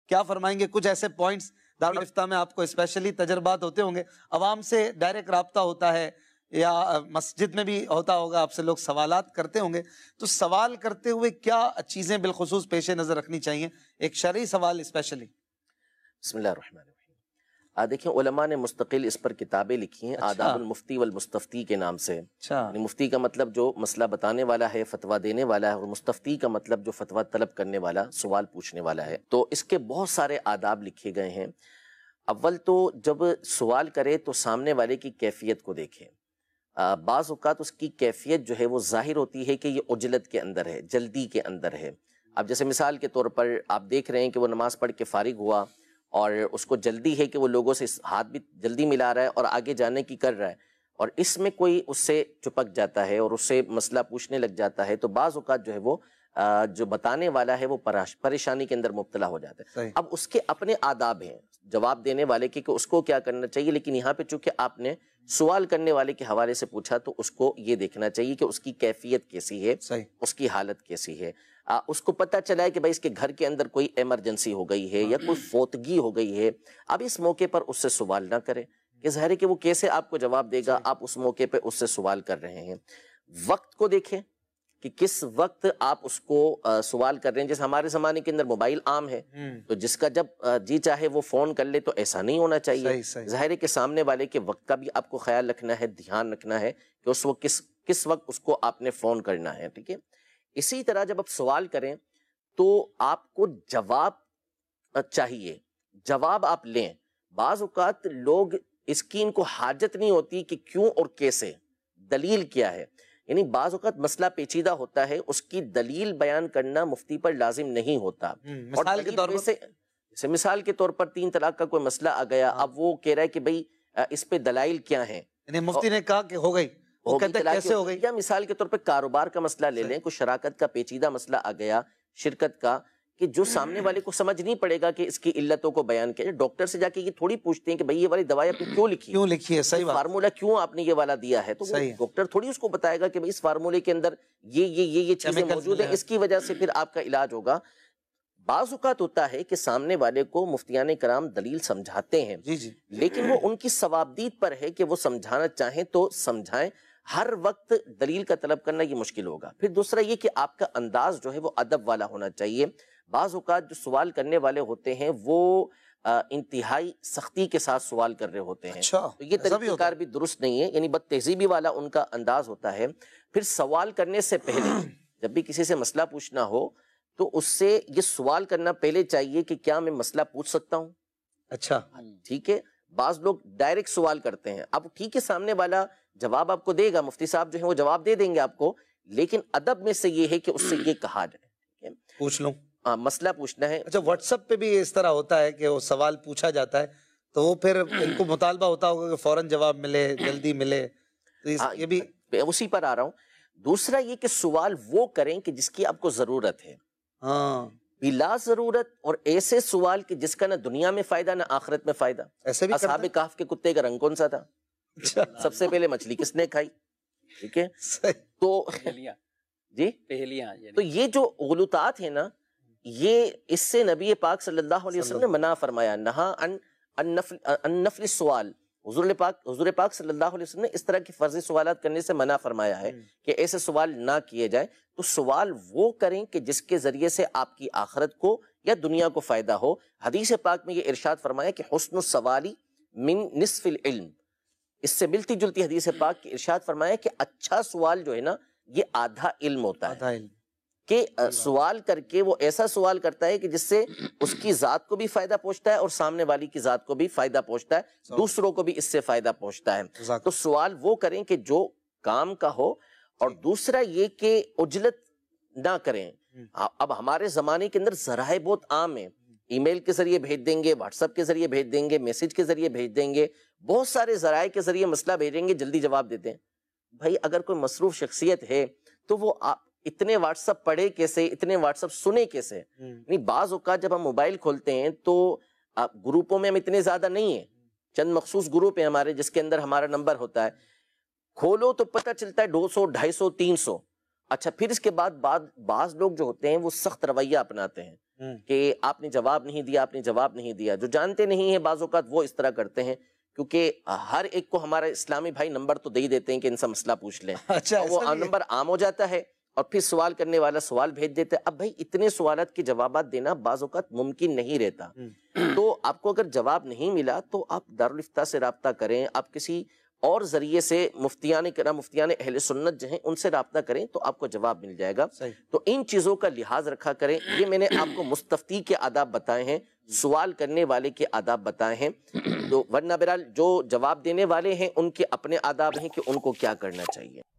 کیا فرمائیں گے؟ کچھ ایسے پوائنٹس دارالفتہ میں آپ کو اسپیشلی تجربات ہوتے ہوں گے، عوام سے ڈائریکٹ رابطہ ہوتا ہے یا مسجد میں بھی ہوتا ہوگا، آپ سے لوگ سوالات کرتے ہوں گے، تو سوال کرتے ہوئے کیا چیزیں بالخصوص پیش نظر رکھنی چاہیے، ایک شرعی سوال اسپیشلی؟ بسم اللہ الرحمن الرحیم۔ دیکھیں علماء نے مستقل اس پر کتابیں لکھی ہیں، آداب المفتی والمستفتی کے نام سے۔ یعنی مفتی کا مطلب جو مسئلہ بتانے والا ہے، فتویٰ دینے والا ہے، اور مستفتی کا مطلب جو فتویٰ طلب کرنے والا، سوال پوچھنے والا ہے۔ تو اس کے بہت سارے آداب لکھے گئے ہیں۔ اول تو جب سوال کرے تو سامنے والے کی کیفیت کو دیکھیں۔ بعض اوقات اس کی کیفیت جو ہے وہ ظاہر ہوتی ہے کہ یہ عجلت کے اندر ہے، جلدی کے اندر ہے۔ اب جیسے مثال کے طور پر آپ دیکھ رہے ہیں کہ وہ نماز پڑھ کے فارغ ہوا اور اس کو جلدی ہے کہ وہ لوگوں سے ہاتھ بھی جلدی ملا رہا ہے اور آگے جانے کی کر رہا ہے، اور اس میں کوئی اس سے چپک جاتا ہے اور اس سے مسئلہ پوچھنے لگ جاتا ہے، تو بعض اوقات جو ہے وہ جو بتانے والا ہے وہ پریشانی کے اندر مبتلا ہو جاتا ہے۔ اب اس کے اپنے آداب ہیں جواب دینے والے کے کہ اس کو کیا کرنا چاہیے، لیکن یہاں پہ چونکہ آپ نے سوال کرنے والے کے حوالے سے پوچھا تو اس کو یہ دیکھنا چاہیے کہ اس کی کیفیت کیسی ہے، اس کی حالت کیسی ہے۔ اس کو پتہ چلا ہے کہ بھائی اس کے گھر کے اندر کوئی ایمرجنسی ہو گئی ہے یا کوئی فوتگی ہو گئی ہے، اب اس موقع پر اس سے سوال نہ کریں کہ ظاہر ہے کہ وہ کیسے آپ کو جواب دے گا، آپ اس موقع پہ اس سے سوال کر رہے ہیں۔ وقت کو دیکھیں کہ کس وقت آپ اس کو سوال کر رہے ہیں۔ جیسے ہمارے زمانے کے اندر موبائل عام ہے، تو جس کا جب جی چاہے وہ فون کر لے، تو ایسا نہیں ہونا چاہیے۔ ظاہر ہے کہ سامنے والے کے وقت کا بھی آپ کو خیال رکھنا ہے، دھیان رکھنا ہے کہ اس وقت کس وقت اس کو آپ نے فون کرنا ہے، ٹھیک ہے۔ اسی طرح جب آپ سوال کریں تو آپ کو جواب چاہیے، جواب آپ لیں۔ بعض اوقات لوگ اس کی ان کو حاجت نہیں ہوتی کہ کیوں اور کیسے، دلیل کیا ہے۔ یعنی بعض اوقات مسئلہ پیچیدہ ہوتا ہے، اس کی دلیل بیان کرنا مفتی پر لازم نہیں ہوتا۔ مثال کے طور پر جیسے مثال کے طور پر 3 طلاق کا کوئی مسئلہ آ گیا، اب وہ کہہ رہا ہے کہ بھئی اس پہ دلائل کیا ہیں، یعنی مفتی نے کہا کہ ہو گئی، وہ کہتے ہیں کیسے ہو گئی۔ یا مثال کے طور پر کاروبار کا مسئلہ لے لیں، کوئی شراکت کا پیچیدہ مسئلہ آ گیا، شرکت کا، کہ جو سامنے والے کو سمجھ نہیں پڑے گا کہ اس کی علتوں کو بیان کیا جائے۔ ڈاکٹر سے جا کے یہ تھوڑی پوچھتے ہیں کہ بھئی یہ والی دوائی آپ نے کیوں لکھی ہے، صحیح بات، فارمولہ کیوں آپ نے یہ والا دیا ہے، تو وہ ڈاکٹر تھوڑی اس کو بتائے گا کہ بھئی اس فارمولے کے اندر یہ چیزیں موجود ہیں، اس کی وجہ سے پھر آپ کا علاج ہوگا۔ بعض اوقات ہوتا ہے کہ سامنے والے کو مفتیان کرام دلیل سمجھاتے ہیں، لیکن وہ ان کی صوابدید پر ہے کہ وہ سمجھانا چاہیں تو سمجھائیں۔ ہر وقت دلیل کا طلب کرنا یہ مشکل ہوگا۔ پھر دوسرا یہ کہ آپ کا انداز جو ہے وہ ادب والا ہونا چاہیے۔ بعض اوقات جو سوال کرنے والے ہوتے ہیں وہ انتہائی سختی کے ساتھ سوال کر رہے ہوتے ہیں، تو یہ طریقہ کار بھی درست نہیں ہے، یعنی بد تہذیبی والا ان کا انداز ہوتا ہے۔ پھر سوال کرنے سے پہلے جب بھی کسی سے مسئلہ پوچھنا ہو تو اس سے یہ سوال کرنا پہلے چاہیے کہ کیا میں مسئلہ پوچھ سکتا ہوں؟ اچھا، ٹھیک ہے۔ بعض لوگ ڈائریکٹ سوال کرتے ہیں، اب ٹھیک ہے سامنے والا جواب آپ کو دے گا، مفتی صاحب جو ہیں وہ جواب دے دیں گے آپ کو، لیکن ادب میں سے یہ ہے کہ اس سے یہ کہا جائے، پوچھ لوں، مسئلہ پوچھنا ہے۔ اچھا، واٹس ایپ پہ بھی اس طرح ہوتا ہے کہ وہ سوال پوچھا جاتا ہے تو وہ پھر ان کو مطالبہ ہوتا ہوگا کہ فوراً جواب ملے، جلدی ملے، تو یہ بھی اسی پر آ رہا ہوں۔ دوسرا یہ کہ سوال وہ کریں کہ جس کی آپ کو ضرورت ہے، بلا ضرورت اور ایسے سوال کہ جس کا نہ دنیا میں فائدہ نہ آخرت میں فائدہ۔ ایسے بھی اصحاب کہف کے کتے کا رنگ کون سا تھا؟ سب سے پہلے مچھلی کس نے کھائی؟ ٹھیک ہے، تو جی تو یہ جو غلطات ہیں نا، یہ اس سے نبی پاک صلی اللہ علیہ وسلم نے منع فرمایا، نہا ان نفل السوال۔ حضور پاک صلی اللہ علیہ وسلم نے اس طرح کی فرضی سوالات کرنے سے منع فرمایا ہے کہ ایسے سوال نہ کیے جائیں۔ تو سوال وہ کریں کہ جس کے ذریعے سے آپ کی آخرت کو یا دنیا کو فائدہ ہو۔ حدیث پاک میں یہ ارشاد فرمایا کہ حسن السوالی من نصف العلم، اس سے ملتی جلتی حدیث پاک کی ارشاد فرمایا کہ اچھا سوال جو ہے نا یہ آدھا علم ہوتا ہے، کہ سوال کر کے وہ ایسا سوال کرتا ہے کہ جس سے اس کی ذات کو بھی فائدہ پہنچتا ہے اور سامنے والی کی ذات کو بھی فائدہ پہنچتا ہے، دوسروں کو بھی اس سے فائدہ پہنچتا ہے۔ تو سوال وہ کریں کہ جو کام کا ہو، اور دوسرا یہ کہ عجلت نہ کریں۔ اب ہمارے زمانے کے اندر ذرائع بہت عام ہیں، ای میل کے ذریعے بھیج دیں گے، واٹس ایپ کے ذریعے بھیج دیں گے، میسج کے ذریعے بھیج دیں گے، بہت سارے ذرائع کے ذریعے مسئلہ بھیجیں گے، جلدی جواب دیتے ہیں۔ بھائی اگر کوئی مصروف شخصیت ہے تو وہ اتنے واٹس ایپ پڑھے کیسے، اتنے واٹس ایپ سنے کیسے؟ نہیں، بعض اوقات جب ہم موبائل کھولتے ہیں تو گروپوں میں ہم اتنے زیادہ نہیں ہیں، چند مخصوص گروپ ہیں ہمارے جس کے اندر ہمارا نمبر ہوتا ہے، کھولو تو پتہ چلتا ہے 200 250 300۔ اچھا، پھر اس کے بعد بعض لوگ جو ہوتے ہیں وہ سخت رویہ اپناتے ہیں، کہ آپ نے جواب نہیں دیا، آپ نے جواب نہیں دیا. جو جانتے نہیں ہیں بعض اوقات وہ اس طرح کرتے ہیں، کیونکہ ہر ایک کو ہمارا اسلامی بھائی نمبر تو دے ہی دیتے ہیں کہ ان سے مسئلہ پوچھ لیں. اچھا، وہ نمبر عام ہو جاتا ہے اور پھر سوال کرنے والا سوال بھیج دیتا ہے. اب بھائی اتنے سوالات کے جوابات دینا بعض اوقات ممکن نہیں رہتا. تو آپ کو اگر جواب نہیں ملا تو آپ دارالافتاء سے رابطہ کریں، آپ کسی اور ذریعے سے مفتیان اہل سنت جو ہیں ان سے رابطہ کریں تو آپ کو جواب مل جائے گا. تو ان چیزوں کا لحاظ رکھا کریں. یہ میں نے آپ کو مستفتی کے آداب بتائے ہیں، سوال کرنے والے کے آداب بتائے ہیں. تو ورنہ بہرحال جو جواب دینے والے ہیں ان کے اپنے آداب ہیں کہ ان کو کیا کرنا چاہیے.